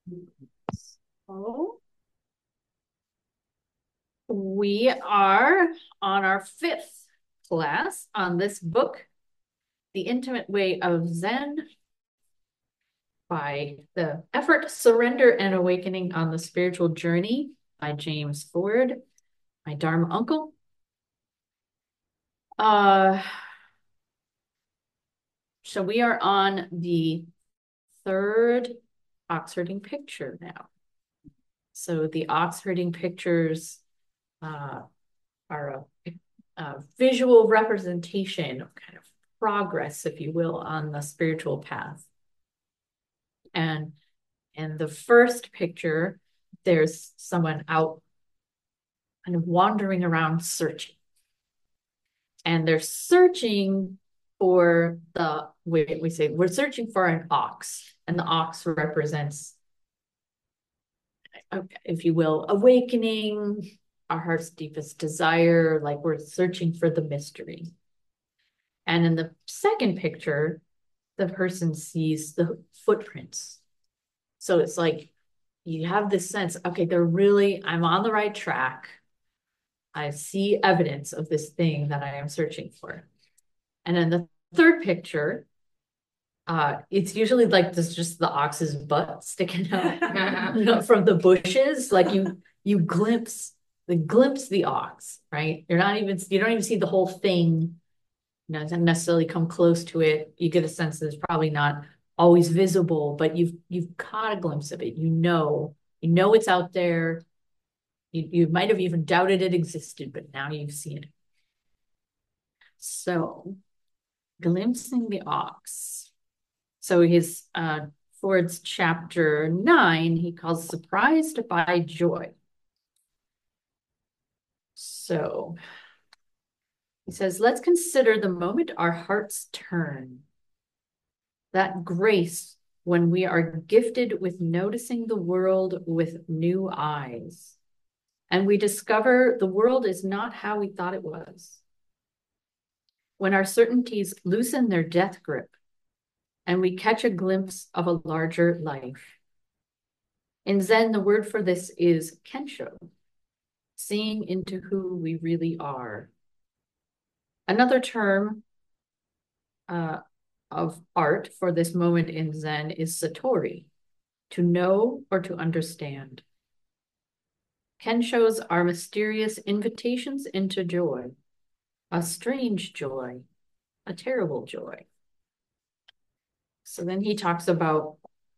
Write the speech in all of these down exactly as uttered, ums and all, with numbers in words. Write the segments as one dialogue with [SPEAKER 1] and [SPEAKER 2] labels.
[SPEAKER 1] So we are on our fifth class on this book, The Intimate Way of Zen by The Effort, Surrender, and Awakening on the Spiritual Journey by James Ford, my Dharma uncle. Uh, so we are on the third ox herding picture now. So the ox herding pictures uh, are a, a visual representation of kind of progress, if you will, on the spiritual path. And in the first picture, there's someone out kind of wandering around searching. And they're searching for the, we, we say, we're searching for an ox. And the ox represents, if you will, awakening, our heart's deepest desire, like we're searching for the mystery. And in the second picture, the person sees the footprints. So it's like you have this sense, okay, they're really, I'm on the right track. I see evidence of this thing that I am searching for. And in the third picture, uh, it's usually like this, just the ox's butt sticking out you know, from the bushes. Like you, you glimpse the glimpse the ox, right? You're not even, you don't even see the whole thing. You know, doesn't necessarily come close to it. You get a sense that it's probably not always visible, but you've you've caught a glimpse of it. You know, you know it's out there. You you might have even doubted it existed, but now you've seen it. So, glimpsing the ox. So his uh Ford's chapter nine, he calls surprised by joy. So he says, let's consider the moment our hearts turn. That grace when we are gifted with noticing the world with new eyes, and we discover the world is not how we thought it was. When our certainties loosen their death grip, and we catch a glimpse of a larger life. In Zen, the word for this is kensho, seeing into who we really are. Another term uh, of art for this moment in Zen is satori, to know or to understand. Kenshos are mysterious invitations into joy, a strange joy, a terrible joy. So then he talks about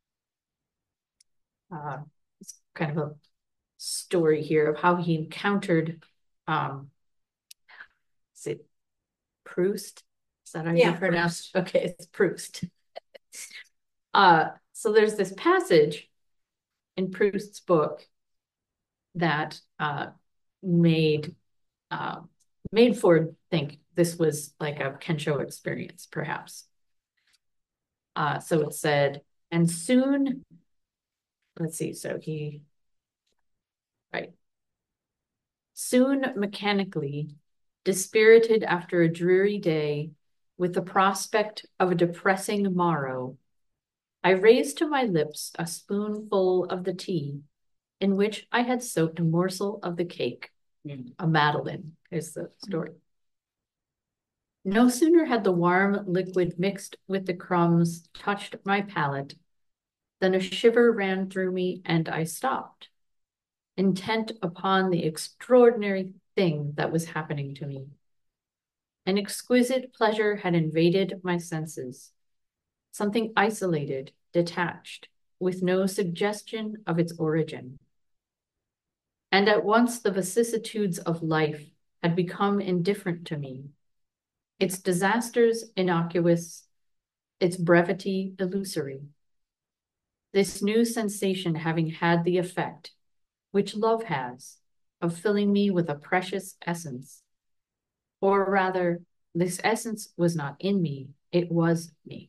[SPEAKER 1] uh, it's kind of a story here of how he encountered, um, is it Proust? Is that how
[SPEAKER 2] Yeah,
[SPEAKER 1] you pronounce? Okay, it's Proust. Uh, so there's this passage in Proust's book that uh, made uh, made Ford think this was like a Kensho experience, perhaps. Uh, so it said, and soon, let's see, so he, right, soon mechanically, dispirited after a dreary day, with the prospect of a depressing morrow, I raised to my lips a spoonful of the tea in which I had soaked a morsel of the cake, mm. a madeleine is the story. No sooner had the warm liquid mixed with the crumbs touched my palate than a shiver ran through me and I stopped, intent upon the extraordinary thing that was happening to me. An exquisite pleasure had invaded my senses, something isolated, detached, with no suggestion of its origin. And at once the vicissitudes of life had become indifferent to me, its disasters innocuous, its brevity illusory. This new sensation having had the effect, which love has, of filling me with a precious essence. Or rather, this essence was not in me, it was me.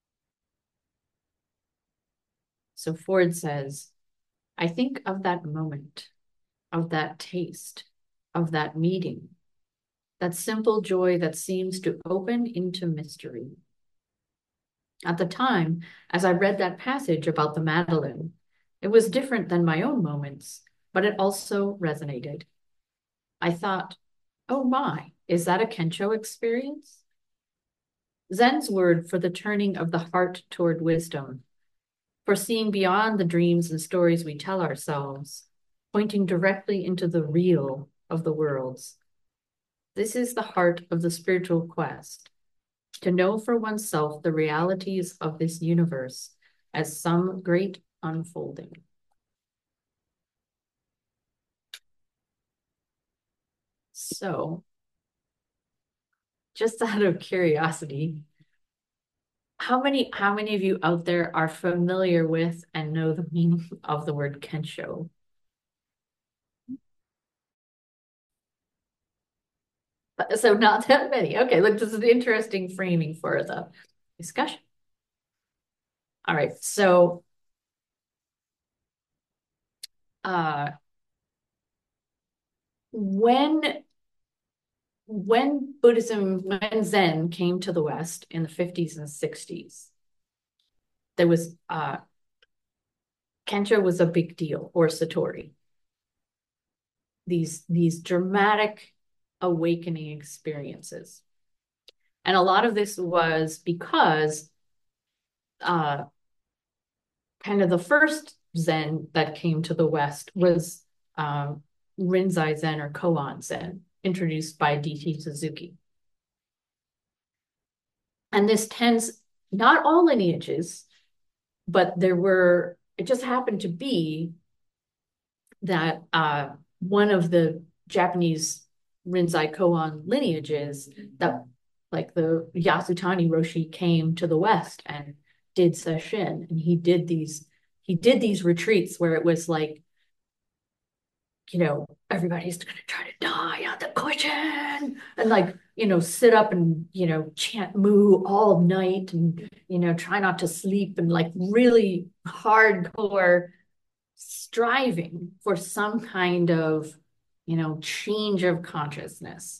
[SPEAKER 1] So Ford says, I think of that moment, of that taste, of that meeting, that simple joy that seems to open into mystery. At the time, as I read that passage about the Madeleine, It was different than my own moments, but it also resonated. I thought, oh my, is that a Kensho experience? Zen's word for the turning of the heart toward wisdom, for seeing beyond the dreams and stories we tell ourselves, pointing directly into the real of the worlds. This is the heart of the spiritual quest, to know for oneself the realities of this universe as some great unfolding. So, just out of curiosity, how many how many of you out there are familiar with and know the meaning of the word Kensho? So not that many. Okay, look, this is an interesting framing for the discussion. All right, so uh, when when Buddhism, when Zen came to the West in the fifties and sixties, there was uh, Kensho was a big deal, or Satori. These these dramatic awakening experiences, and a lot of this was because uh, kind of the first Zen that came to the West was um, Rinzai Zen or Koan Zen, introduced by D T Suzuki. And this tends, not all lineages, but there were, it just happened to be that uh, one of the Japanese Rinzai Koan lineages, that like the Yasutani Roshi, came to the West and did sesshin, and he did these he did these retreats where it was like, you know, everybody's gonna try to die on the cushion and like, you know, sit up and, you know, chant moo all night and, you know, try not to sleep, and like really hardcore striving for some kind of, you know, change of consciousness.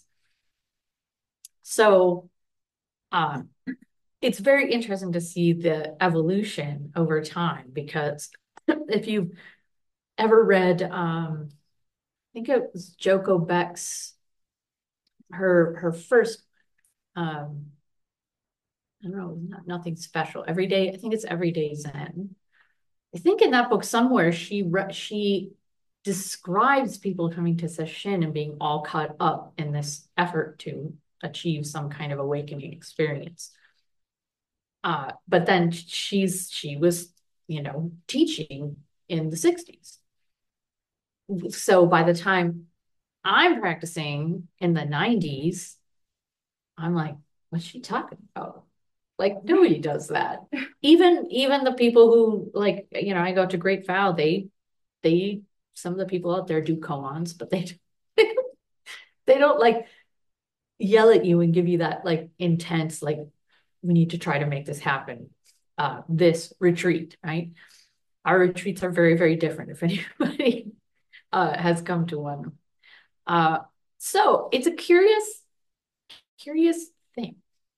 [SPEAKER 1] So um, it's very interesting to see the evolution over time, because if you've ever read, um, I think it was Joko Beck's, her her first, um, I don't know, not, nothing special. Every day, I think it's Everyday Zen. I think in that book somewhere she she describes people coming to sesshin and being all caught up in this effort to achieve some kind of awakening experience. Uh, but then she's she was, you know, teaching in the sixties. So by the time I'm practicing in the nineties, I'm like, what's she talking about? Like, nobody does that. Even even the people who, like, you know, I go to Great Vow, they they some of the people out there do koans, but they they don't like yell at you and give you that like intense, like, we need to try to make this happen. Uh, this retreat, right? Our retreats are very, very different if anybody uh, has come to one. Uh, so it's a curious, curious thing.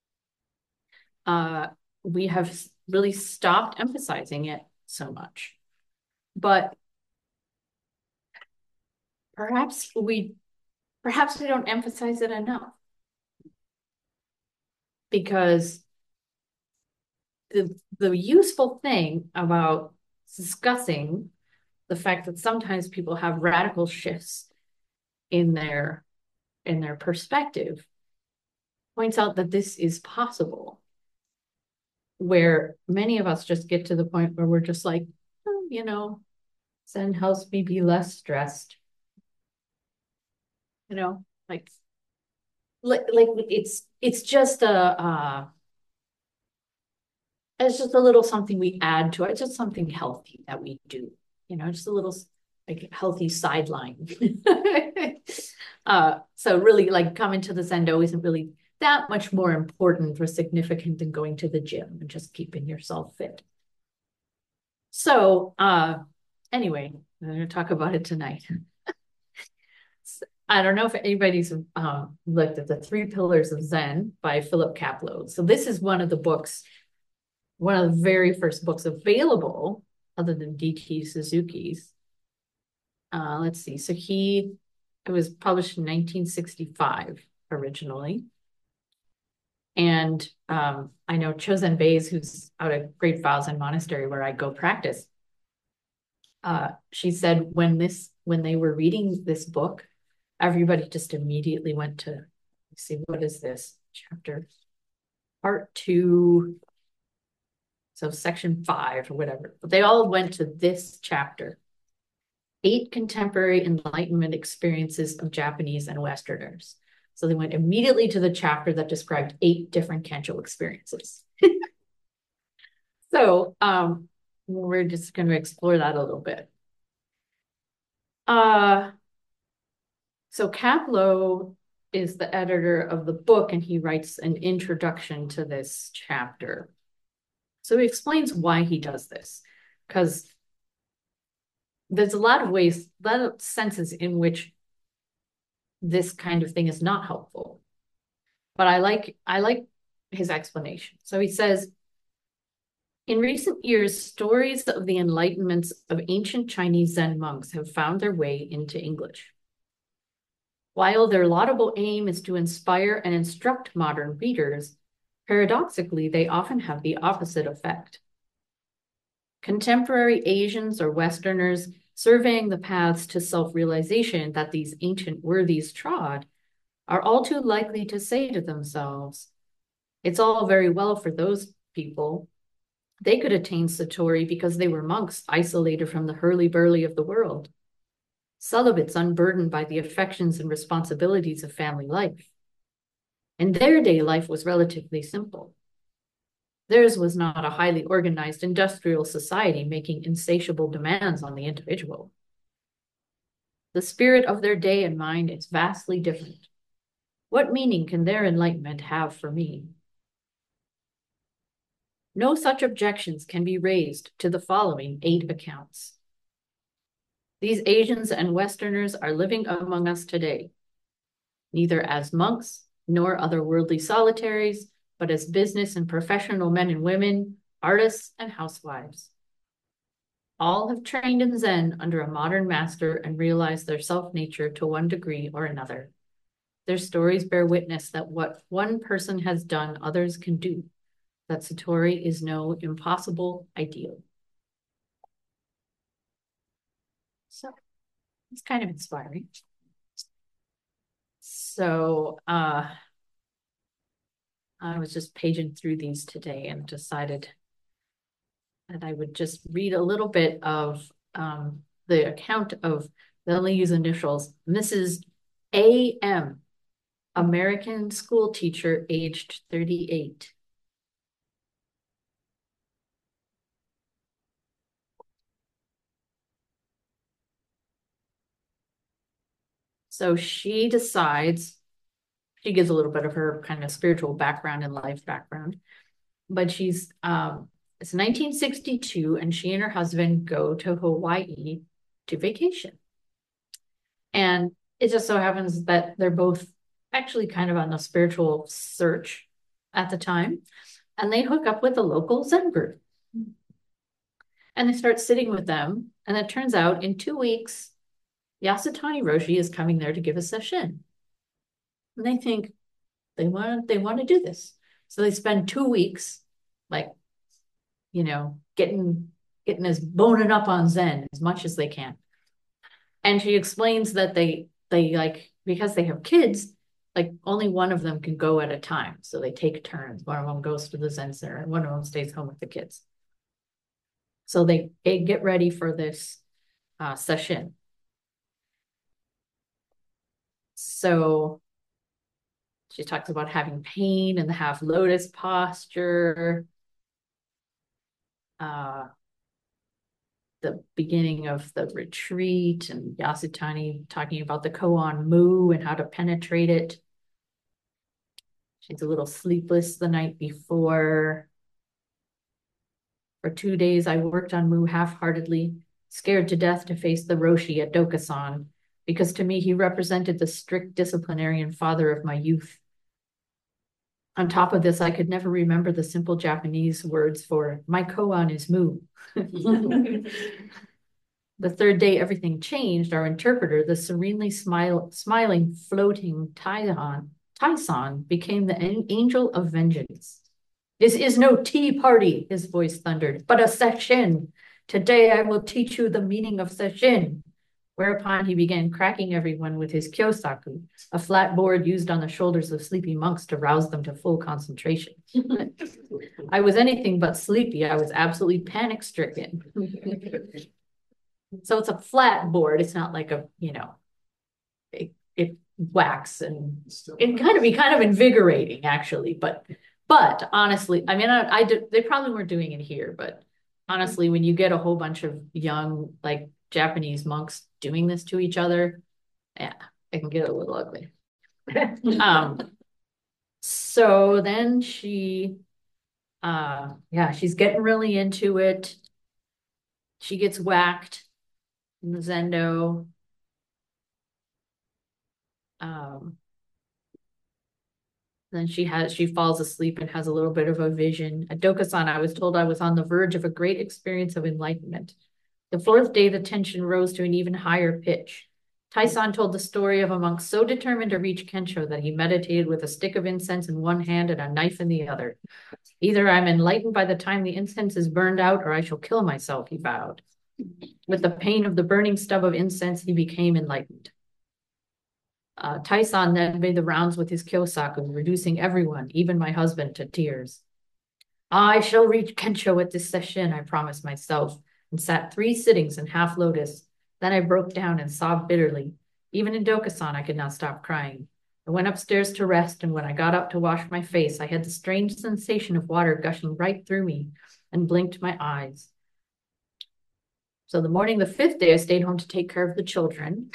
[SPEAKER 1] Uh, we have really stopped emphasizing it so much, but perhaps we, perhaps we don't emphasize it enough, because the the useful thing about discussing the fact that sometimes people have radical shifts in their in their perspective points out that this is possible, where many of us just get to the point where we're just like, oh, you know, Zen helps me be less stressed. You know, like, like, like it's it's just a uh, it's just a little something we add to it. It's just something healthy that we do. You know, just a little like healthy sideline. uh, so really, like, coming to the Zendo isn't really that much more important or significant than going to the gym and just keeping yourself fit. So uh, anyway, I'm going to talk about it tonight. I don't know if anybody's uh, looked at The Three Pillars of Zen by Philip Kapleau. So this is one of the books, one of the very first books available other than D T Suzuki's. Uh, let's see. So he, it was published in nineteen sixty-five originally. And um, I know Chosen Bays, who's out of Great Falls Zen Monastery where I go practice. Uh, she said when this, when they were reading this book, everybody just immediately went to, let's see, what is this chapter? Part two. So section five or whatever. But they all went to this chapter. Eight contemporary Enlightenment experiences of Japanese and Westerners. So they went immediately to the chapter that described eight different Kensho experiences. So um, we're just going to explore that a little bit. Uh, so Kapleau is the editor of the book, and he writes an introduction to this chapter. So he explains why he does this, because there's a lot of ways, a lot of senses in which this kind of thing is not helpful. But I like, I like his explanation. So he says, in recent years, stories of the enlightenments of ancient Chinese Zen monks have found their way into English. While their laudable aim is to inspire and instruct modern readers, paradoxically, they often have the opposite effect. Contemporary Asians or Westerners surveying the paths to self-realization that these ancient worthies trod are all too likely to say to themselves, it's all very well for those people. They could attain Satori because they were monks isolated from the hurly-burly of the world, celibates unburdened by the affections and responsibilities of family life. And their day life was relatively simple. Theirs was not a highly organized industrial society making insatiable demands on the individual. The spirit of their day and mind is vastly different. What meaning can their enlightenment have for me? No such objections can be raised to the following eight accounts. These Asians and Westerners are living among us today, neither as monks nor otherworldly solitaries, but as business and professional men and women, artists and housewives. All have trained in Zen under a modern master and realized their self-nature to one degree or another. Their stories bear witness that what one person has done, others can do, that Satori is no impossible ideal. So it's kind of inspiring. So uh, I was just paging through these today and decided that I would just read a little bit of um, the account of, they'll only use initials, Missus A M, American school teacher, aged thirty-eight. So she decides, she gives a little bit of her kind of spiritual background and life background, but she's, um, it's nineteen sixty-two and she and her husband go to Hawaii to vacation. And it just so happens that they're both actually kind of on a spiritual search at the time. And they hook up with a local Zen group. And they start sitting with them. And it turns out in two weeks, Yasutani Roshi is coming there to give a session. And they think they want, they want to do this. So they spend two weeks, like, you know, getting, getting as boning up on Zen as much as they can. And she explains that they, they like, because they have kids, like only one of them can go at a time. So they take turns. One of them goes to the Zen center and one of them stays home with the kids. So they, they get ready for this uh, session. So she talks about having pain in the half lotus posture. Uh, the beginning of the retreat and Yasutani talking about the koan mu and how to penetrate it. She's a little sleepless the night before. For two days, I worked on mu half-heartedly, scared to death to face the Roshi at Dokusan, because to me he represented the strict disciplinarian father of my youth. On top of this, I could never remember the simple Japanese words for my koan is mu. The third day, everything changed. Our interpreter, the serenely smile, smiling, floating Taihan, Taisan, became the angel of vengeance. This is no tea party, his voice thundered, but a sesshin. Today I will teach you the meaning of sesshin. Whereupon he began cracking everyone with his kyosaku, a flat board used on the shoulders of sleepy monks to rouse them to full concentration. I was anything but sleepy. I was absolutely panic-stricken. So it's a flat board. It's not like a, you know, it, it whacks, and it kind of be kind of invigorating actually. But, but honestly, I mean, I, I did, they probably weren't doing it here, but honestly, when you get a whole bunch of young, like Japanese monks doing this to each other, yeah, it can get a little ugly. um, so then she, uh, yeah, she's getting really into it. She gets whacked in the Zendo. Um, then she has she falls asleep and has a little bit of a vision. At Dokusan, I was told I was on the verge of a great experience of enlightenment. The fourth day, the tension rose to an even higher pitch. Taisan told the story of a monk so determined to reach Kensho that he meditated with a stick of incense in one hand and a knife in the other. Either I'm enlightened by the time the incense is burned out, or I shall kill myself, he vowed. With the pain of the burning stub of incense, he became enlightened. Uh, Taisan then made the rounds with his kyosaku, reducing everyone, even my husband, to tears. I shall reach Kensho at this session, I promised myself, and sat three sittings in half lotus. Then I broke down and sobbed bitterly. Even in Dokusan, I could not stop crying. I went upstairs to rest, and when I got up to wash my face, I had the strange sensation of water gushing right through me and blinked my eyes. So the morning, the fifth day, I stayed home to take care of the children.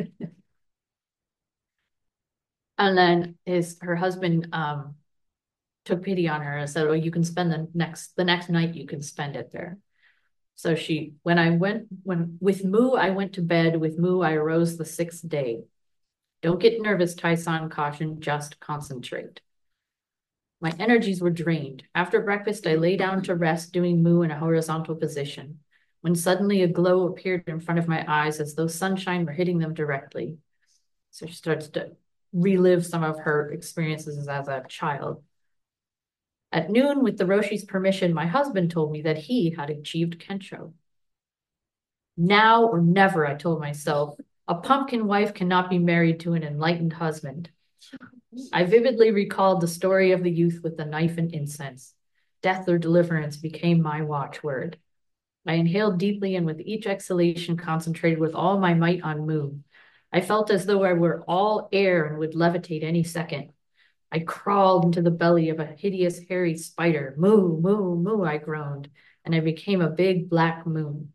[SPEAKER 1] And then his her husband um, took pity on her and said, "Oh, you can spend the next the next night. You can spend it there." So she, when I went when with Mu, I went to bed. With Mu, I arose the sixth day. Don't get nervous, Taisan cautioned. Just concentrate. My energies were drained. After breakfast, I lay down to rest, doing Mu in a horizontal position. When suddenly a glow appeared in front of my eyes, as though sunshine were hitting them directly. So she starts to relive some of her experiences as a child. At noon, with the Roshi's permission, my husband told me that he had achieved Kensho. Now or never, I told myself, a pumpkin wife cannot be married to an enlightened husband. I vividly recalled the story of the youth with the knife and incense. Death or deliverance became my watchword. I inhaled deeply and with each exhalation concentrated with all my might on Mu. I felt as though I were all air and would levitate any second. I crawled into the belly of a hideous hairy spider. Moo, moo, moo, I groaned, and I became a big black moon.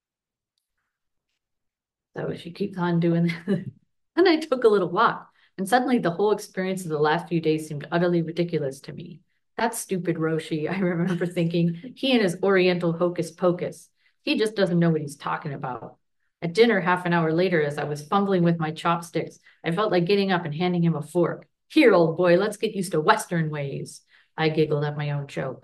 [SPEAKER 1] So she keeps on doing that. And I took a little walk, and suddenly the whole experience of the last few days seemed utterly ridiculous to me. That stupid Roshi, I remember thinking, he and his oriental hocus pocus. He just doesn't know what he's talking about. At dinner, half an hour later, as I was fumbling with my chopsticks, I felt like getting up and handing him a fork. Here, old boy, let's get used to Western ways. I giggled at my own joke.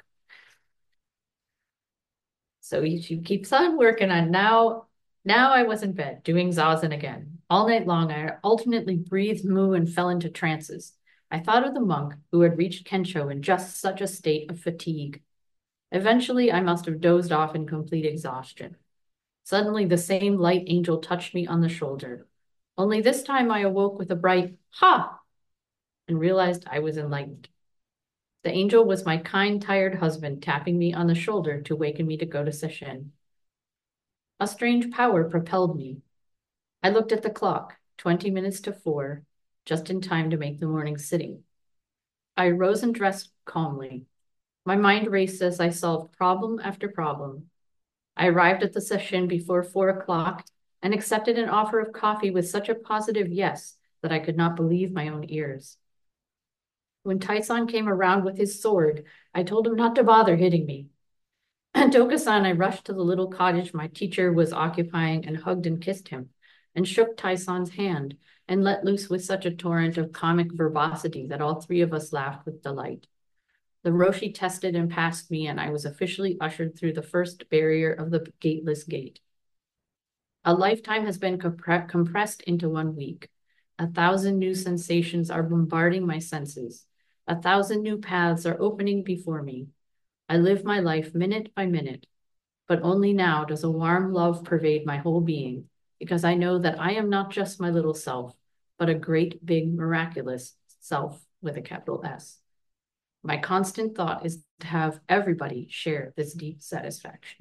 [SPEAKER 1] So she keeps on working on now. Now I was in bed, doing zazen again. All night long, I alternately breathed Mu and fell into trances. I thought of the monk who had reached Kensho in just such a state of fatigue. Eventually, I must have dozed off in complete exhaustion. Suddenly, the same light angel touched me on the shoulder. Only this time I awoke with a bright, ha, and realized I was enlightened. The angel was my kind, tired husband tapping me on the shoulder to waken me to go to sesshin. A strange power propelled me. I looked at the clock, twenty minutes to four, just in time to make the morning sitting. I rose and dressed calmly. My mind raced as I solved problem after problem. I arrived at the sesshin before four o'clock and accepted an offer of coffee with such a positive yes that I could not believe my own ears. When Taisan came around with his sword, I told him not to bother hitting me. At Dokusan, I rushed to the little cottage my teacher was occupying and hugged and kissed him. and shook Tyson's hand and let loose with such a torrent of comic verbosity that all three of us laughed with delight. The Roshi tested and passed me, and I was officially ushered through the first barrier of the gateless gate. A lifetime has been compre compressed into one week. A thousand new sensations are bombarding my senses. A thousand new paths are opening before me. I live my life minute by minute, but only now does a warm love pervade my whole being, because I know that I am not just my little self, but a great, big, miraculous self with a capital S. My constant thought is to have everybody share this deep satisfaction.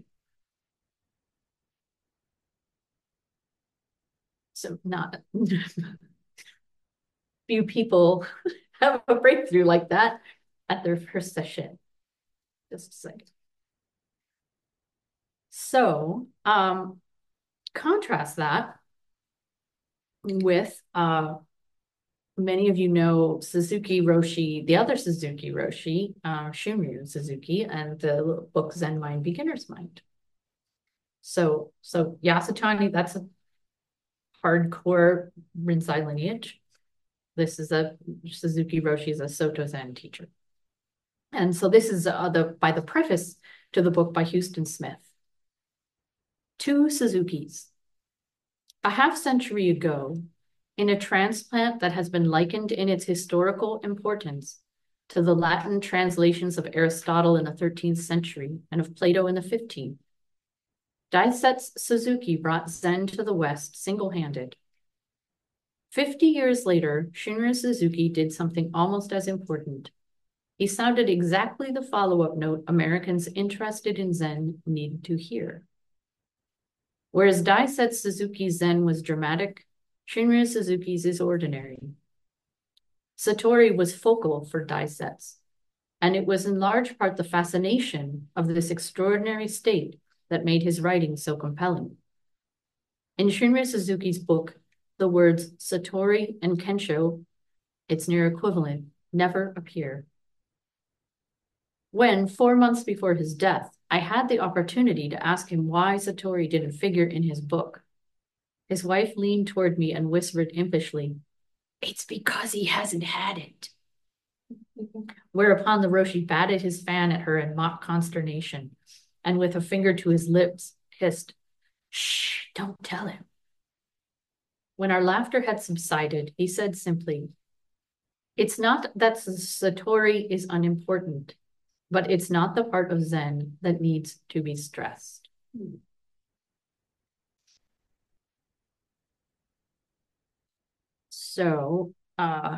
[SPEAKER 1] So not few people have a breakthrough like that at their first session. Just a second. So um, contrast that with uh, many of you know Suzuki Roshi, the other Suzuki Roshi, uh, Shunryu Suzuki, and the book Zen Mind, Beginner's Mind. So, so Yasutani, that's a hardcore Rinzai lineage. This is a Suzuki Roshi is a Soto Zen teacher. And so this is uh, the by the preface to the book by Huston Smith. Two Suzukis. A half century ago, in a transplant that has been likened in its historical importance to the Latin translations of Aristotle in the thirteenth century and of Plato in the fifteenth, Daisetsu Suzuki brought Zen to the West single-handed. Fifty years later, Shunryu Suzuki did something almost as important. He sounded exactly the follow-up note Americans interested in Zen needed to hear. Whereas Daisetsu Suzuki's Zen was dramatic, Shunryu Suzuki's is ordinary. Satori was focal for Daisetsu, and it was in large part the fascination of this extraordinary state that made his writing so compelling. In Shunryu Suzuki's book, the words Satori and Kensho, its near equivalent, never appear. When, four months before his death, I had the opportunity to ask him why Satori didn't figure in his book, his wife leaned toward me and whispered impishly, "It's because he hasn't had it." Whereupon the Roshi batted his fan at her in mock consternation, and with a finger to his lips, hissed, "Shh, don't tell him." When our laughter had subsided, he said simply, "It's not that Satori is unimportant, but it's not the part of Zen that needs to be stressed." So, uh,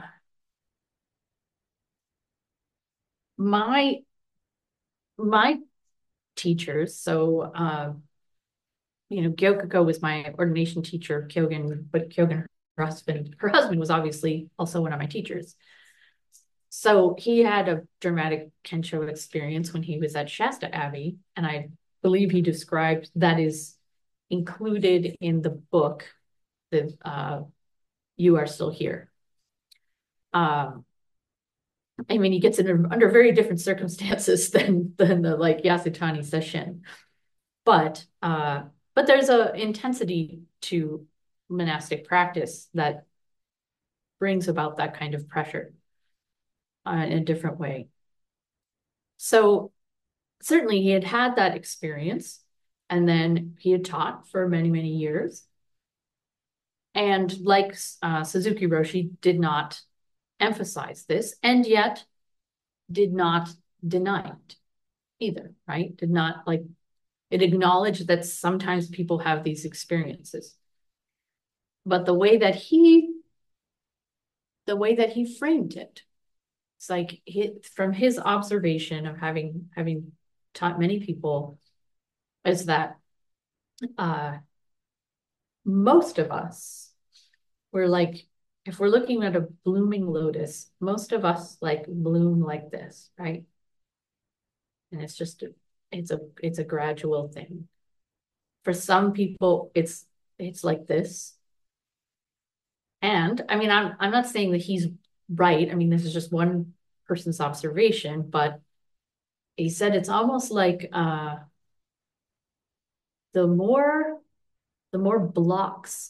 [SPEAKER 1] my, my teachers, so, uh, you know, Gyokiko was my ordination teacher, Kyogen, but Kyogen, her husband, her husband was obviously also one of my teachers. So he had a dramatic Kensho experience when he was at Shasta Abbey, and I believe he described that is included in the book, that uh, You Are Still Here. Um, I mean, he gets it under very different circumstances than than the like Yasutani session, but uh, but there's a intensity to monastic practice that brings about that kind of pressure uh, in a different way. So certainly he had had that experience, and then he had taught for many, many years. And like uh, Suzuki Roshi did not emphasize this, and yet did not deny it either, right? Did not like, it acknowledged that sometimes people have these experiences. But the way that he, the way that he framed it, it's like he, from his observation of having, having taught many people, is that uh, most of us, we're like, if we're looking at a blooming lotus, most of us like bloom like this, right? And it's just, a, it's a, it's a gradual thing. For some people, it's, it's like this. And I mean, I'm, I'm not saying that he's right. I mean, this is just one person's observation, but he said it's almost like uh, the more, the more blocks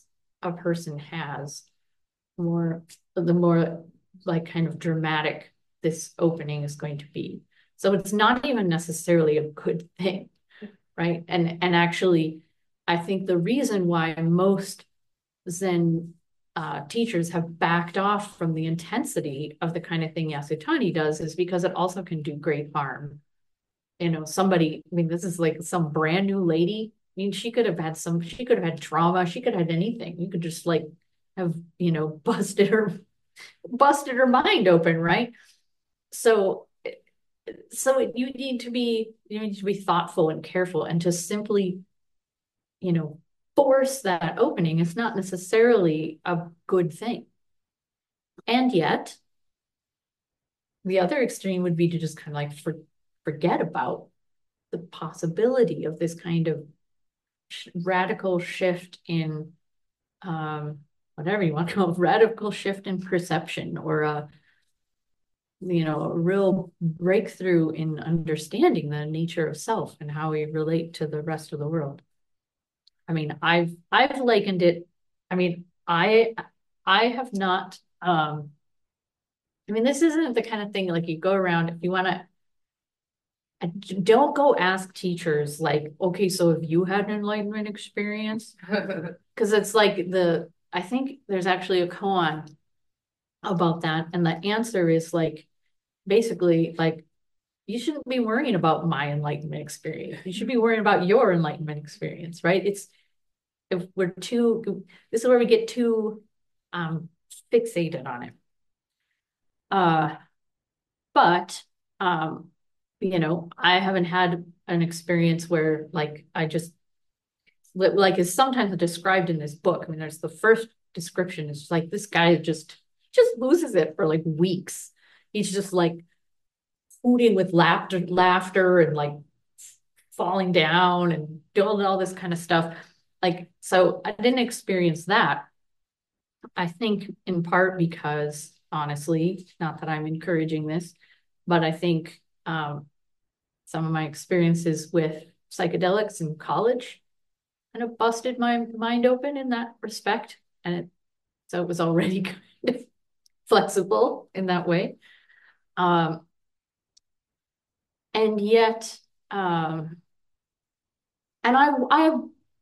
[SPEAKER 1] a person has, more the more like kind of dramatic this opening is going to be. So it's not even necessarily a good thing, right? And and actually, I think the reason why most Zen uh, teachers have backed off from the intensity of the kind of thing Yasutani does is because it also can do great harm. You know, somebody, I mean, this is like some brand new lady. I mean, she could have had some, she could have had trauma. She could have had anything. You could just like have, you know, busted her, busted her mind open, right? So, so it, you need to be, you need to be thoughtful and careful, and to simply, you know, force that opening is not necessarily a good thing. And yet, the other extreme would be to just kind of like for, forget about the possibility of this kind of sh radical shift in um, whatever you want to call it, radical shift in perception, or a, you know, a real breakthrough in understanding the nature of self and how we relate to the rest of the world. I mean, I've I've likened it. I mean, I I have not. Um, I mean, this isn't the kind of thing like you go around if you want to. Don't go ask teachers like, okay, so have you had an enlightenment experience? Because it's like the, I think there's actually a koan about that. And the answer is like, basically like, you shouldn't be worrying about my enlightenment experience. You should be worrying about your enlightenment experience, right? It's, if we're too, this is where we get too um, fixated on it. Uh, but, um, you know, I haven't had an experience where like I just like is sometimes described in this book. I mean, there's the first description is like this guy just just loses it for like weeks. He's just like hooting with laughter, laughter and like falling down and doing all this kind of stuff. Like, so I didn't experience that. I think in part because honestly, not that I'm encouraging this, but I think um, some of my experiences with psychedelics in college kind of busted my mind open in that respect. And it, so it was already kind of flexible in that way. Um, and yet, um, and I, I,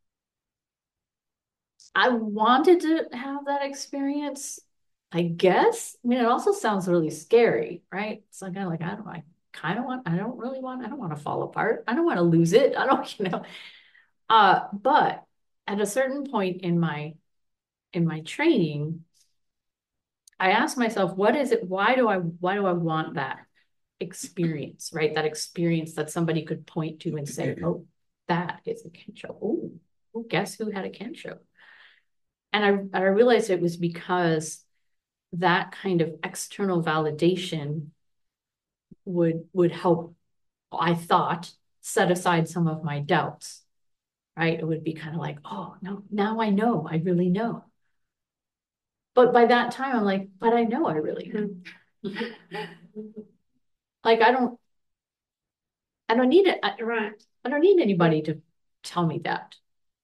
[SPEAKER 1] I wanted to have that experience, I guess. I mean, it also sounds really scary, right? So I'm kind of like, I don't, I kind of want, I don't really want, I don't want to fall apart. I don't want to lose it. I don't, you know, uh, but at a certain point in my, in my training, I asked myself, what is it? Why do I, why do I want that experience, right? That experience that somebody could point to and say, oh, that is a Kensho. Oh, oh, guess who had a Kensho? And I, I realized it was because that kind of external validation would, would help, I thought, set aside some of my doubts, right? It would be kind of like, oh, no, now I know, I really know. But by that time, I'm like, but I know I really know. Like, I don't, I don't need it. I, I don't need anybody to tell me that.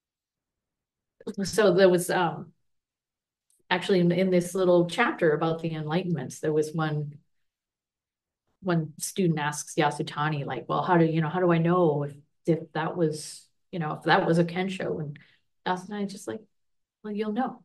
[SPEAKER 1] So there was um actually in, in this little chapter about the enlightenments, there was one one student asks Yasutani, like, well, how do you know, how do I know if, if that was, you know, if that was a Kensho? And Yasutani's just like, well, you'll know.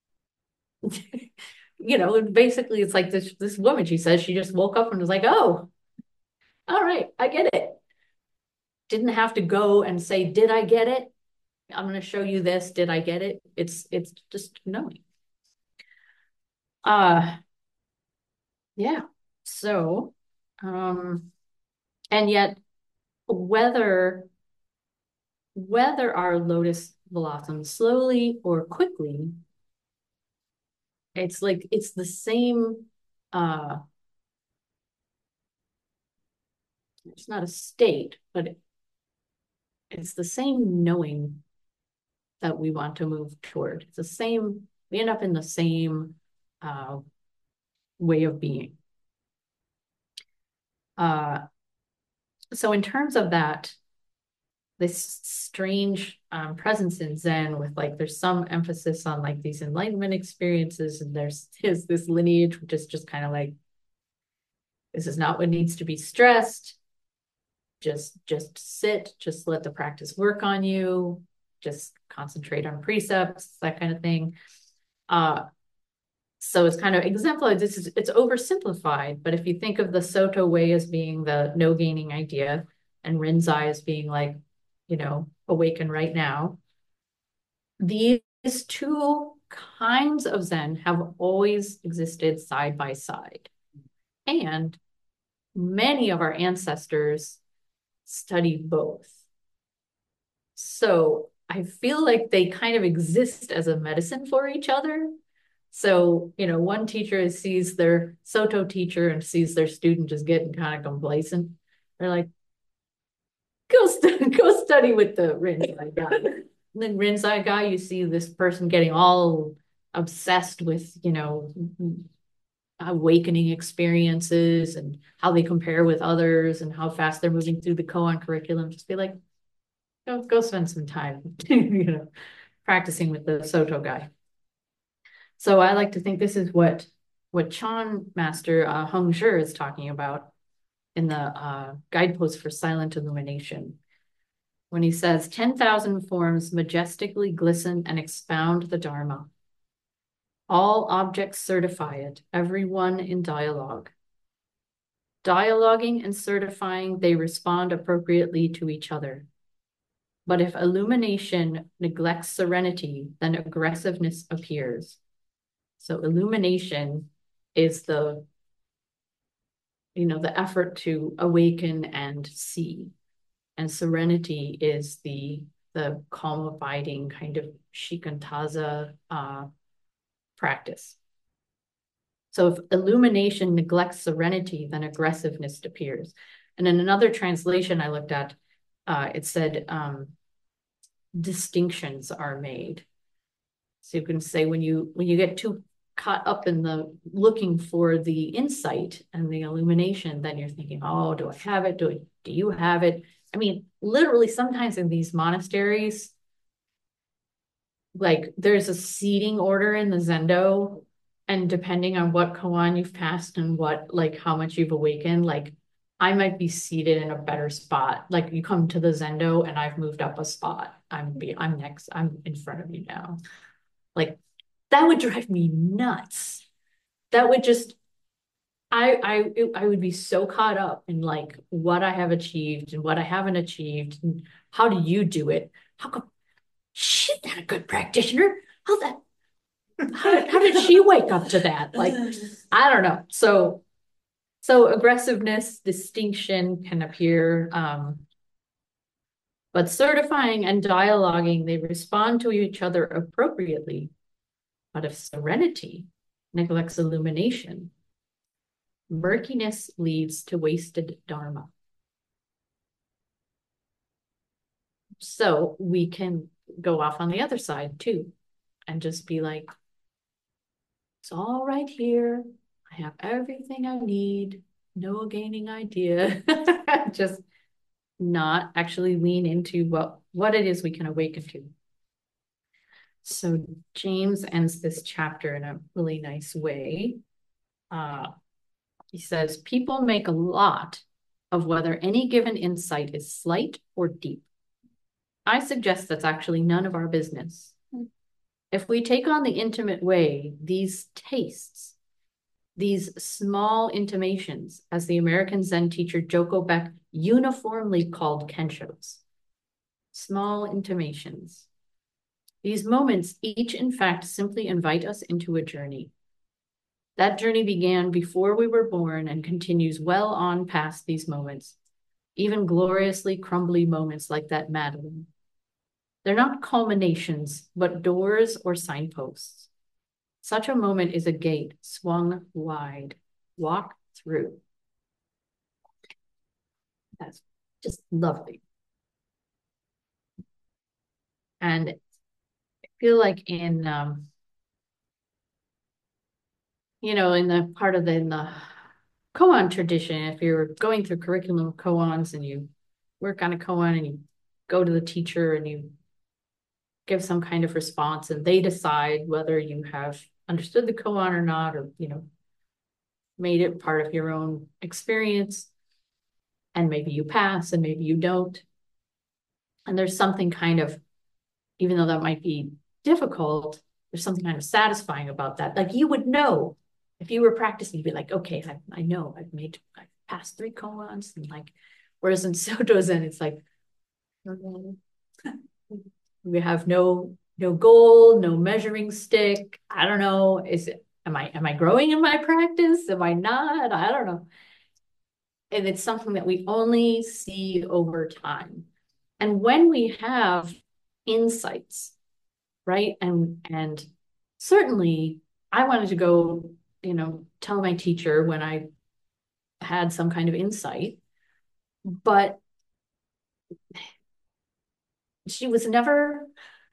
[SPEAKER 1] You know, and basically it's like this this woman, she says she just woke up and was like, oh, all right, I get it. Didn't have to go and say, did I get it? I'm going to show you this. Did I get it? It's it's just knowing. Uh yeah. So um and yet whether whether our lotus blossoms slowly or quickly, it's like it's the same uh it's not a state, but it, it's the same knowing that we want to move toward. It's the same, we end up in the same uh way of being. Uh so in terms of that this strange um, presence in Zen with like, there's some emphasis on like these enlightenment experiences, and there's, there's this lineage, which is just kind of like, this is not what needs to be stressed. Just, just sit, just let the practice work on you, just concentrate on precepts, that kind of thing. Uh, so it's kind of exemplified. This is, it's oversimplified, but if you think of the Soto way as being the no gaining idea, and Rinzai as being like, you know, awaken right now, these two kinds of Zen have always existed side by side. And many of our ancestors studied both. So I feel like they kind of exist as a medicine for each other. So, you know, one teacher sees their Soto teacher and sees their student just getting kind of complacent. They're like, go, st go study with the Rinzai guy. And then Rinzai guy, you see this person getting all obsessed with, you know, awakening experiences and how they compare with others and how fast they're moving through the koan curriculum. Just be like, go, go spend some time, you know, practicing with the Soto guy. So I like to think this is what what Chan Master uh, Heng Zhi is talking about in the uh, Guidepost for Silent Illumination, when he says, ten thousand forms majestically glisten and expound the Dharma. All objects certify it, every one in dialogue. Dialoguing and certifying, they respond appropriately to each other. But if illumination neglects serenity, then aggressiveness appears. So illumination is the, you know, the effort to awaken and see. And serenity is the, the calm, abiding kind of shikantaza uh, practice. So if illumination neglects serenity, then aggressiveness appears. And in another translation I looked at, uh, it said um, distinctions are made. So you can say when you when you get too caught up in the looking for the insight and the illumination, then you're thinking, oh, do I have it? Do I, do you have it? I mean, literally sometimes in these monasteries, like there's a seating order in the Zendo, and depending on what koan you've passed and what, like how much you've awakened, like I might be seated in a better spot. Like you come to the Zendo and I've moved up a spot. I'm be I'm next, I'm in front of you now. Like that would drive me nuts. That would just, I I I would be so caught up in like what I have achieved and what I haven't achieved and how do you do it? How come she's not a good practitioner? How that how did, how did she wake up to that? Like, I don't know. So so aggressiveness, distinction can appear. Um, but certifying and dialoguing, they respond to each other appropriately. But if serenity neglects illumination, murkiness leads to wasted dharma. So we can go off on the other side too, and just be like, it's all right here. I have everything I need. No gaining idea. Just not actually lean into what, what it is we can awaken to. So James ends this chapter in a really nice way. Uh, he says, people make a lot of whether any given insight is slight or deep. I suggest that's actually none of our business. If we take on the intimate way, these tastes, these small intimations, as the American Zen teacher Joko Beck uniformly called kenshos, small intimations. These moments each, in fact, simply invite us into a journey. That journey began before we were born and continues well on past these moments, even gloriously crumbly moments like that Madeleine. They're not culminations, but doors or signposts. Such a moment is a gate swung wide. Walk through. That's just lovely. And I feel like in, um, you know, in the part of the, in the koan tradition, if you're going through curriculum of koans and you work on a koan and you go to the teacher and you give some kind of response and they decide whether you have understood the koan or not, or, you know, made it part of your own experience. And maybe you pass and maybe you don't. And there's something kind of, even though that might be difficult, there's something kind of satisfying about that. Like you would know if you were practicing, you'd be like, okay, I, I know I've made, I've passed three koans. And like, whereas in Soto Zen, it's like, we have no, no goal, no measuring stick. I don't know. Is it, am I, am I growing in my practice? Am I not? I don't know. And it's something that we only see over time. And when we have insights, right? And and certainly I wanted to go, you know, tell my teacher when I had some kind of insight, but she was never,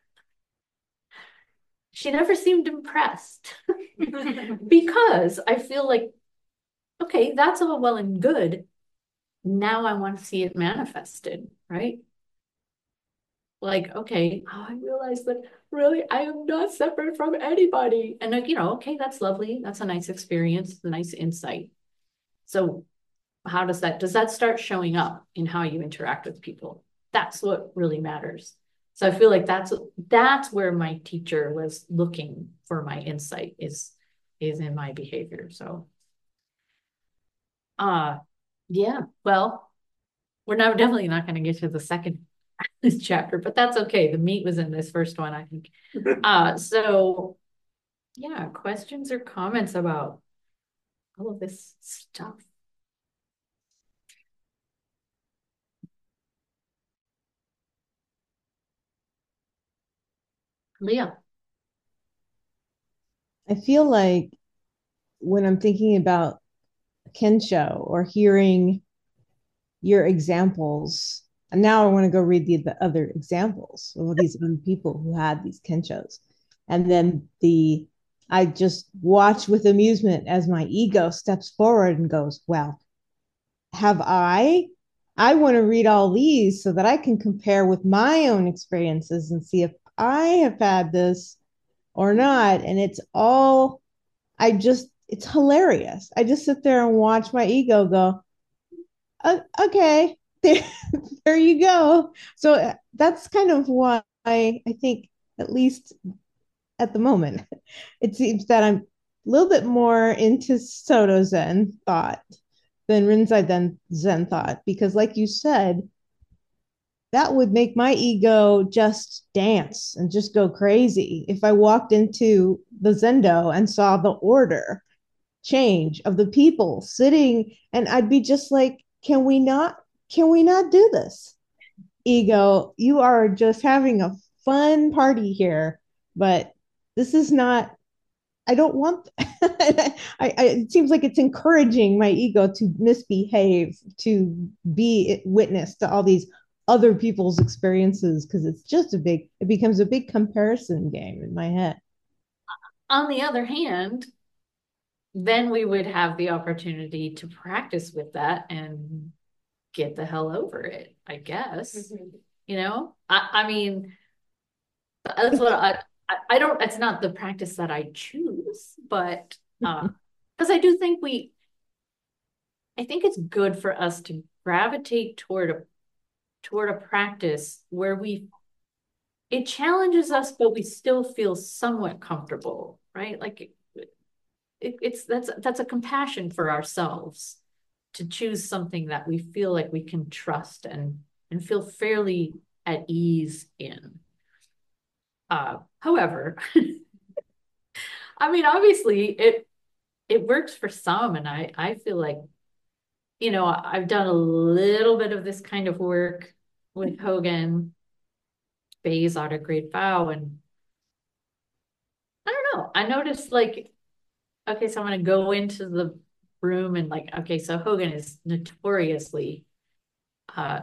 [SPEAKER 1] she never seemed impressed because I feel like, okay, that's all well and good. Now I want to see it manifested, right? Like, okay, oh, I realized that really I am not separate from anybody. And like, you know, okay, that's lovely. That's a nice experience, a nice insight. So how does that, does that start showing up in how you interact with people? That's what really matters. So I feel like that's, that's where my teacher was looking for my insight is, is in my behavior. So, uh, yeah, well, we're not definitely not going to get to the second this chapter, but that's okay. The meat was in this first one, I think. Uh, so yeah, questions or comments about all of this stuff? Leah.
[SPEAKER 2] I feel like when I'm thinking about Kensho or hearing your examples, and now I want to go read the, the other examples of all these people who had these Kenshos. And then the I just watch with amusement as my ego steps forward and goes, well, have I? I want to read all these so that I can compare with my own experiences and see if I have had this or not. And it's all, I just, it's hilarious. I just sit there and watch my ego go, uh, okay, there, there you go. So uh, that's kind of why I, I think, at least at the moment, it seems that I'm a little bit more into Soto Zen thought than Rinzai Zen, Zen thought, because like you said, that would make my ego just dance and just go crazy if I walked into the Zendo and saw the order change of the people sitting, and I'd be just like, can we not can we not do this? Ego, you are just having a fun party here, but this is not, I don't want I, I it seems like it's encouraging my ego to misbehave, to be witness to all these other people's experiences, because it's just a big, it becomes a big comparison game in my head.
[SPEAKER 1] On the other hand, then we would have the opportunity to practice with that and get the hell over it, I guess. Mm-hmm. You know, I, I mean, that's what I, I, I don't, it's not the practice that I choose, but, uh, because I do think we, I think it's good for us to gravitate toward a, toward a practice where we, it challenges us, but we still feel somewhat comfortable, right? Like it, it, it's, that's, that's a compassion for ourselves to choose something that we feel like we can trust and, and feel fairly at ease in. Uh, however, I mean, obviously it it works for some, and I I feel like, you know, I've done a little bit of this kind of work with Hogan, Bayes out of Great Vow, and I don't know. I noticed like, okay, so I'm gonna go into the room and like, okay, so Hogan is notoriously uh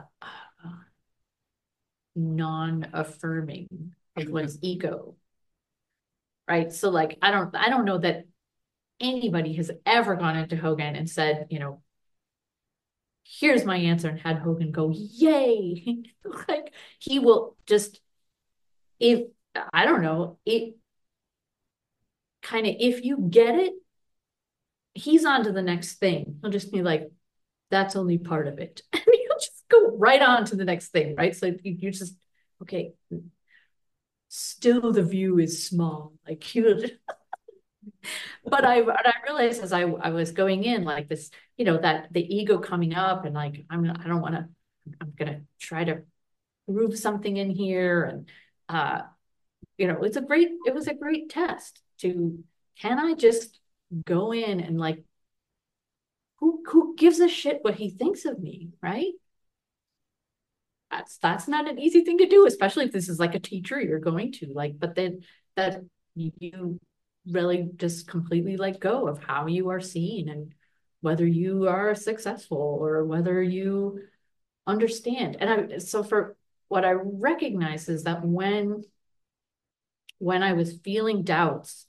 [SPEAKER 1] non-affirming of one's ego, right? So like, I don't I don't know that anybody has ever gone into Hogan and said, you know, here's my answer, and had Hogan go, yay. Like he will just, if I don't know, it kind of, if you get it, he's on to the next thing. He'll just be like, that's only part of it. And he'll just go right on to the next thing, right? So you, you just, okay, still the view is small. Like you, but I, what I realized as I, I was going in, like this, you know, that the ego coming up and like, I'm, I don't want to, I'm gonna try to prove something in here. And, uh, you know, it's a great, it was a great test to, can I just go in and like, who, who gives a shit what he thinks of me, right? That's, that's not an easy thing to do, especially if this is like a teacher you're going to like, but then that you really just completely let go of how you are seen and whether you are successful or whether you understand. And I, so for what I recognize is that when, when I was feeling doubts,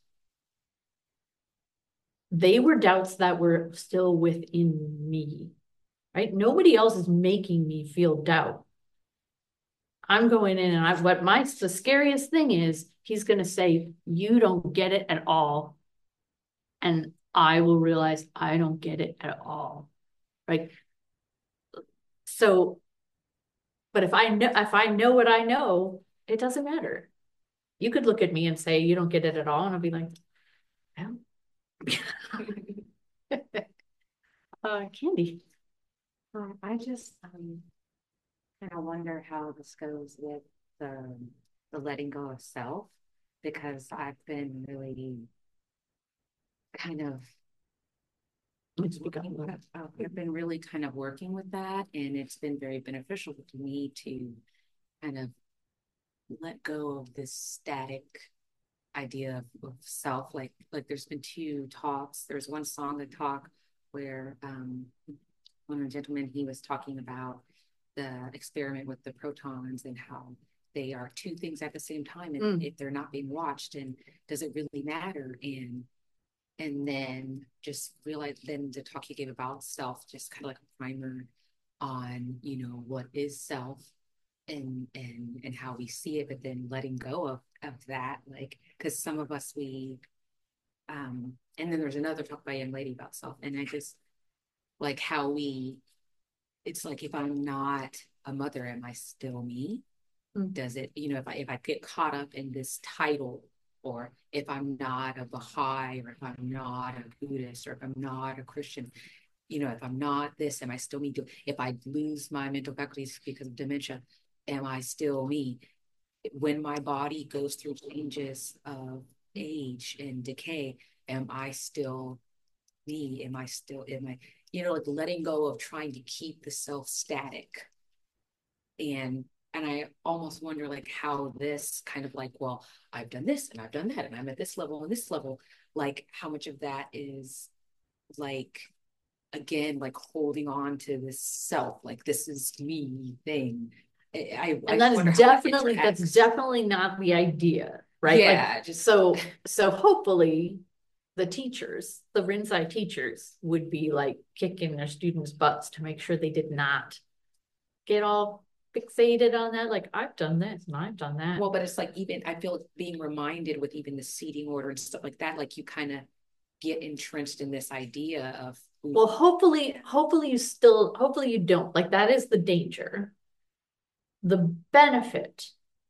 [SPEAKER 1] they were doubts that were still within me, right? Nobody else is making me feel doubt. I'm going in and I, what my, the scariest thing is, he's going to say, you don't get it at all. And I will realize I don't get it at all. Right. So, but if I know, if I know what I know, it doesn't matter. You could look at me and say, you don't get it at all. And I'll be like, well, uh, Candy.
[SPEAKER 3] Um, I just um, kind of wonder how this goes with the the letting go of self, because I've been really kind of
[SPEAKER 1] It's become
[SPEAKER 3] uh, I've been really kind of working with that, and it's been very beneficial to me to kind of let go of this static idea of, of self. Like like there's been two talks. There's one song that talk where um, one of the gentlemen, he was talking about the experiment with the protons and how they are two things at the same time, and mm. if they're not being watched, and does it really matter? And and then just realize, then the talk he gave about self, just kind of like a primer on, you know, what is self, and and and how we see it, but then letting go of of that, like, because some of us, we um and then there's another talk by a young lady about self, and I just like how we, it's like, if I'm not a mother, am I still me? Mm. Does it, you know, if I if I get caught up in this title, or if I'm not a Baha'i, or if I'm not a Buddhist, or if I'm not a Christian, you know, if I'm not this, am I still me? If I lose my mental faculties because of dementia, am I still me? When my body goes through changes of age and decay, am I still me? Am I still, am I, you know, like letting go of trying to keep the self static. And and I almost wonder like how this kind of like, well, I've done this and I've done that and I'm at this level and this level, like how much of that is like, again, like holding on to this self, like this is me thing. I,
[SPEAKER 1] and
[SPEAKER 3] I
[SPEAKER 1] that is definitely, that that's definitely not the idea, right?
[SPEAKER 3] Yeah,
[SPEAKER 1] like,
[SPEAKER 3] just
[SPEAKER 1] so so hopefully the teachers, the Rinzai teachers, would be like kicking their students' butts to make sure they did not get all fixated on that. Like, I've done this and I've done that.
[SPEAKER 3] Well, but it's like, even I feel being reminded with even the seating order and stuff like that, like you kind of get entrenched in this idea of,
[SPEAKER 1] well, hopefully, hopefully you still, hopefully you don't. Like, that is the danger. The benefit,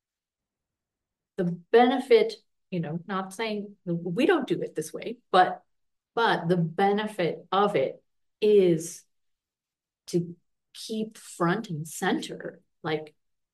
[SPEAKER 1] the benefit, you know, not saying we don't do it this way, but but the benefit of it is to keep front and center, like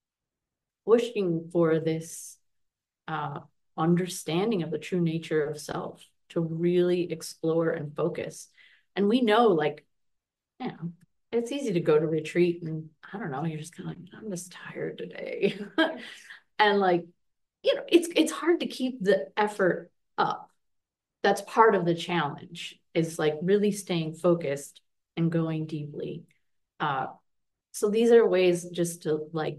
[SPEAKER 1] pushing for this uh, understanding of the true nature of self, to really explore and focus. And we know, like, you know, it's easy to go to retreat and I don't know, you're just kind of like, I'm just tired today. And like, you know, it's it's hard to keep the effort up. That's part of the challenge, is like really staying focused and going deeply. Uh, so these are ways just to like,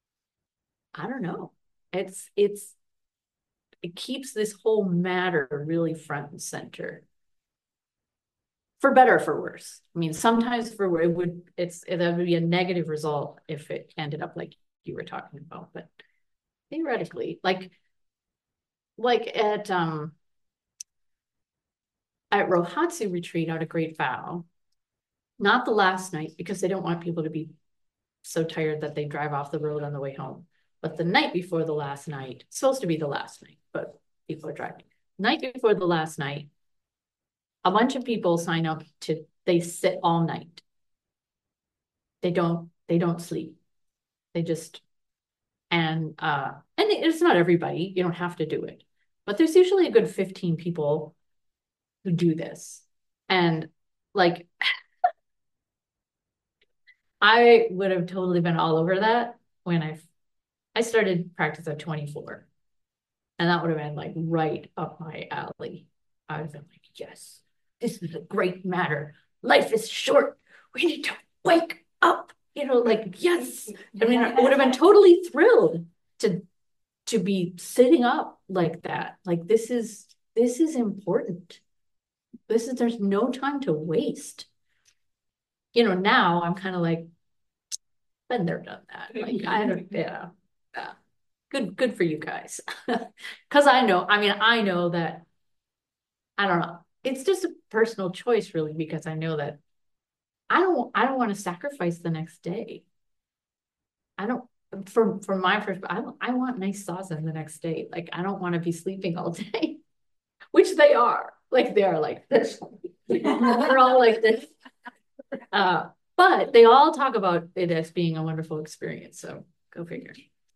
[SPEAKER 1] I don't know. It's it's it keeps this whole matter really front and center. for better or for worse. I mean, sometimes for it would it's it would be a negative result if it ended up like you were talking about, but theoretically, like like at um at Rohatsu retreat out of Great Vow, not the last night because they don't want people to be so tired that they drive off the road on the way home. But the night before the last night, it's supposed to be the last night, but people are driving. Night before the last night, a bunch of people sign up to, they sit all night. They don't, they don't sleep. They just, and, uh, and it's not everybody, you don't have to do it, but there's usually a good fifteen people who do this. And like, I would have totally been all over that when I, I started practice at twenty-four. And that would have been like right up my alley. I would have been like, yes, this is a great matter. Life is short. We need to wake up. You know, like, yes. I mean, I would have been totally thrilled to to be sitting up like that. Like, this is this is important. This is there's no time to waste. You know, now I'm kind of like, been there, done that. Like, I don't, yeah. yeah. Good, good for you guys. Because I know, I mean, I know that, I don't know. It's just a personal choice, really, because I know that I don't, I don't want to sacrifice the next day. I don't, from from my perspective, I, don't- I want nice zazen the next day. Like, I don't want to be sleeping all day, which they are. Like, they are like this. They're all like this. Uh, but they all talk about it as being a wonderful experience. So go figure.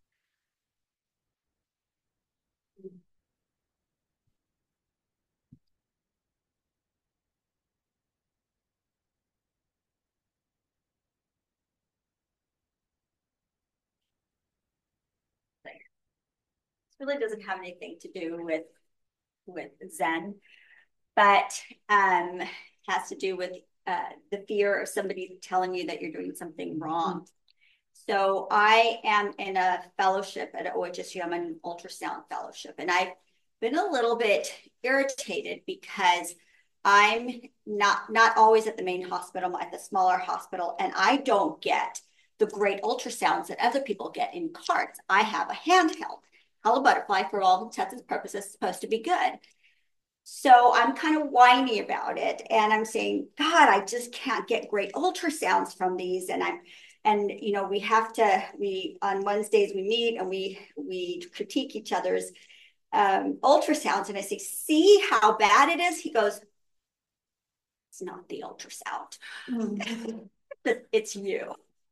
[SPEAKER 4] This really doesn't have anything to do with with Zen, but um, has to do with uh, the fear of somebody telling you that you're doing something wrong. So I am in a fellowship at O H S U. I'm in an ultrasound fellowship, and I've been a little bit irritated because I'm not not always at the main hospital. I'm at the smaller hospital, and I don't get the great ultrasounds that other people get in carts. I have a handheld. Hello Butterfly, for all intents and purposes, is supposed to be good. So I'm kind of whiny about it. And I'm saying, God, I just can't get great ultrasounds from these. And I'm, and you know, we have to, we, on Wednesdays we meet and we, we critique each other's um, ultrasounds. And I say, see how bad it is? He goes, it's not the ultrasound. It's you.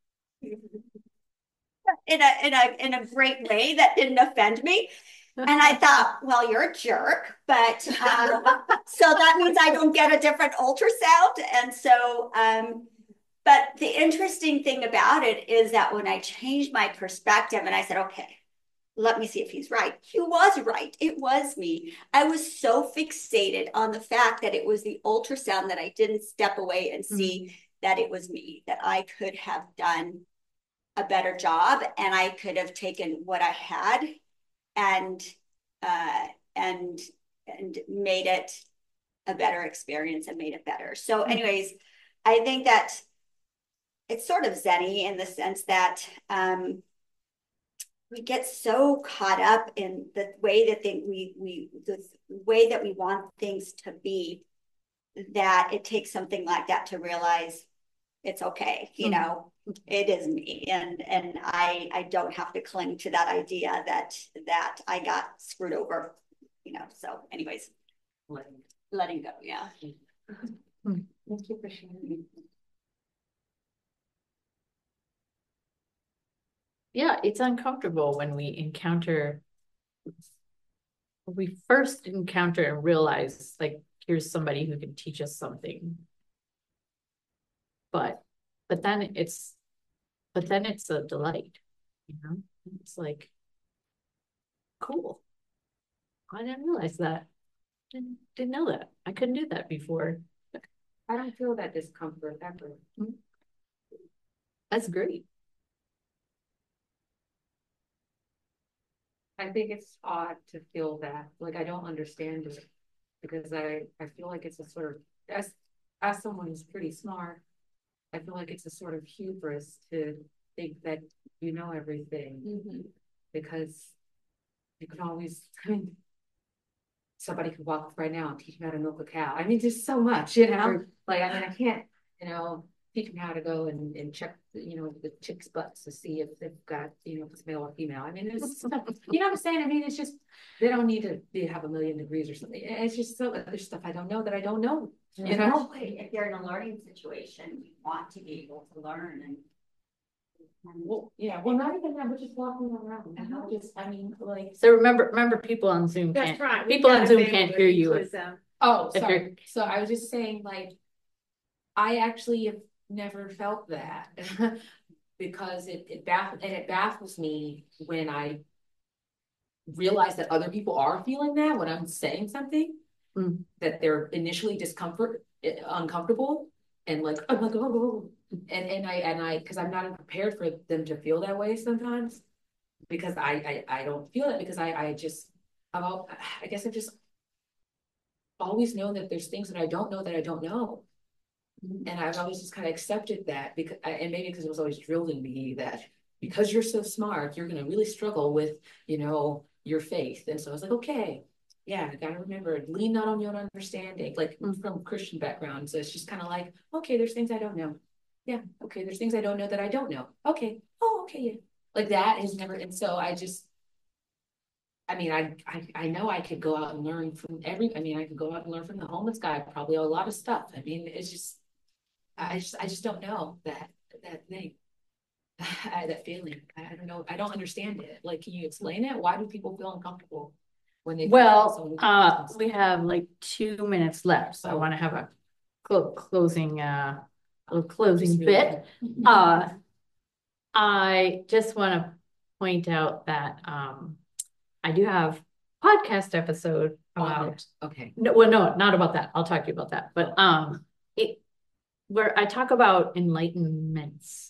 [SPEAKER 4] In a, in a, in a great way that didn't offend me. And I thought, well, you're a jerk, but um, so that means I don't get a different ultrasound. And so, um, but the interesting thing about it is that when I changed my perspective and I said, okay, let me see if he's right. He was right. It was me. I was so fixated on the fact that it was the ultrasound that I didn't step away and see mm-hmm. that it was me, that I could have done a better job and I could have taken what I had and uh, and and made it a better experience and made it better. So anyways, I think that it's sort of zen-y in the sense that um, we get so caught up in the way that they, we we the way that we want things to be that it takes something like that to realize it's okay, you mm-hmm. know, it is me, and and I I don't have to cling to that idea that that I got screwed over, you know. So, anyways, letting letting go, yeah.
[SPEAKER 1] Thank you for sharing. Yeah, it's uncomfortable when we encounter, when we first encounter and realize, like, here's somebody who can teach us something. But but then it's but then it's a delight, you know. It's like, cool. I didn't realize that. Didn't didn't know that. I couldn't do that before.
[SPEAKER 3] I don't feel that discomfort ever.
[SPEAKER 1] That's great.
[SPEAKER 3] I think it's odd to feel that. Like, I don't understand it because I I feel like it's a sort of, as as someone who's pretty smart, I feel like it's a sort of hubris to think that you know everything,
[SPEAKER 4] Mm-hmm.
[SPEAKER 3] because you can always, I mean, somebody could walk right now and teach me how to milk a cow. I mean, there's so much, you know, like, I mean, I can't, you know, teach them how to go and, and check, you know, the chicks' butts to see if they've got, you know, if it's male or female. I mean, it's, you know what I'm saying? I mean, it's just, they don't need to be, have a million degrees or something. It's just so, there's stuff I don't know that I don't know, you know?
[SPEAKER 4] Especially if you're in a learning situation, you want to be able to learn and.
[SPEAKER 3] Well, yeah, well, not even that, but just walking around, you know, just, I mean, like.
[SPEAKER 1] So remember, remember people on Zoom
[SPEAKER 5] That's
[SPEAKER 1] can't,
[SPEAKER 5] right. we
[SPEAKER 1] people on
[SPEAKER 5] gotta
[SPEAKER 1] Zoom
[SPEAKER 5] be able
[SPEAKER 1] can't
[SPEAKER 5] to
[SPEAKER 1] hear you.
[SPEAKER 5] include
[SPEAKER 1] if-
[SPEAKER 5] them.
[SPEAKER 3] Oh,
[SPEAKER 1] If
[SPEAKER 3] sorry.
[SPEAKER 1] you're-
[SPEAKER 3] So I was just saying, like, I actually have never felt that because it, it baffles, and it baffles me when I realize that other people are feeling that when I'm saying something,
[SPEAKER 1] Mm.
[SPEAKER 3] that they're initially discomfort, eh, uncomfortable, and like, I'm like, oh, and, and I, and I, because I'm not prepared for them to feel that way sometimes, because I, I, I don't feel it because I, I just, I'm all, I guess I've just always known that there's things that I don't know that I don't know. And I've always just kind of accepted that because, and maybe because it was always drilled in me that because you're so smart, you're going to really struggle with, you know, your faith. And so I was like, okay, yeah, I got to remember, lean not on your own understanding, like
[SPEAKER 1] Mm.
[SPEAKER 3] from a Christian background. So it's just kind of like, okay, there's things I don't know. Yeah. Okay. There's things I don't know that I don't know. Okay. Oh, okay. Yeah. Like that has never, and so I just, I mean, I, I, I know I could go out and learn from every, I mean, I could go out and learn from the homeless guy, probably a lot of stuff. I mean, it's just, I just, I just don't know that, that thing, that feeling. I don't know. I don't understand it. Like, can you explain it? Why do people feel uncomfortable when they?
[SPEAKER 1] Well, uh, we have like two minutes left, so I
[SPEAKER 3] Oh.
[SPEAKER 1] want to have a clo- closing, uh, a closing
[SPEAKER 3] Just really-
[SPEAKER 1] bit. Uh, I just want to point out that, um, I do have podcast episode about,
[SPEAKER 3] Okay.
[SPEAKER 1] no, well, no, not about that. I'll talk to you about that, but, um, it, where I talk about enlightenments,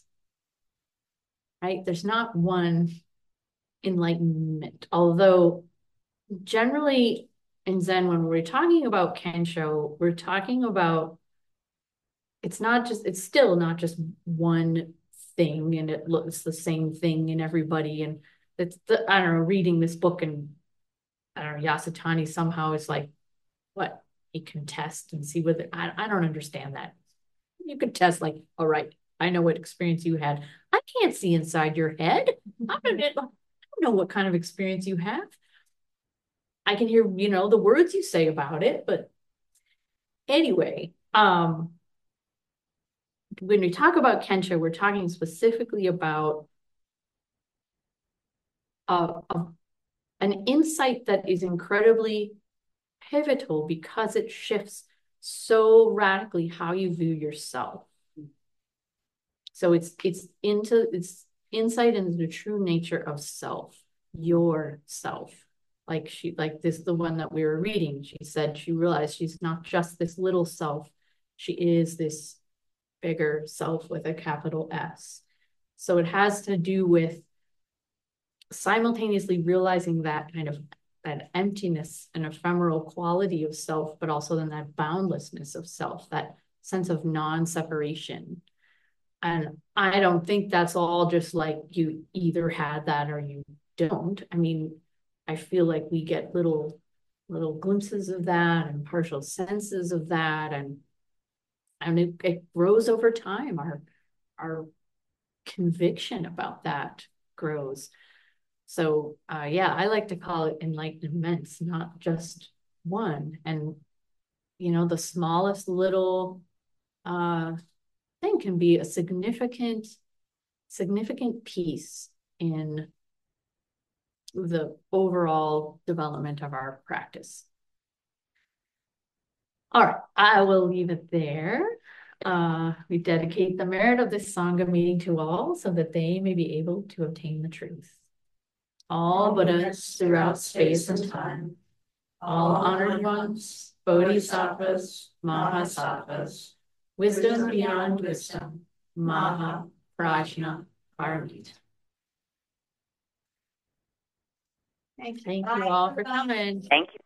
[SPEAKER 1] right? There's not one enlightenment, although generally in Zen, when we're talking about Kensho, we're talking about, it's not just, it's still not just one thing and it looks the same thing in everybody. And it's the, I don't know, reading this book and I don't know, Yasutani somehow is like, what, he can test and see whether, I, I don't understand that. You could test like, all right, I know what experience you had. I can't see inside your head. I don't, I don't know what kind of experience you have. I can hear, you know, the words you say about it, but anyway, um, when we talk about Kensho, we're talking specifically about uh, uh, an insight that is incredibly pivotal because it shifts so radically how you view yourself. So it's it's into it's insight into the true nature of self, your self. Like she, like this, the one that we were reading, she said she realized she's not just this little self, she is this bigger self with a capital S. So it has to do with simultaneously realizing that kind of that emptiness and ephemeral quality of self, but also then that boundlessness of self, that sense of non-separation. And I don't think that's all just like you either had that or you don't. I mean, I feel like we get little little glimpses of that and partial senses of that, and and it, it grows over time. Our our conviction about that grows. So uh, yeah, I like to call it enlightenments, not just one. And you know, the smallest little uh, thing can be a significant significant piece in the overall development of our practice. All right, I will leave it there. Uh, we dedicate the merit of this Sangha meeting to all so that they may be able to obtain the truth. All Buddhas throughout space and time, all honored ones, bodhisattvas, mahasattvas, wisdom beyond wisdom, maha prajna paramita. Thank you all for coming.
[SPEAKER 4] Thank you.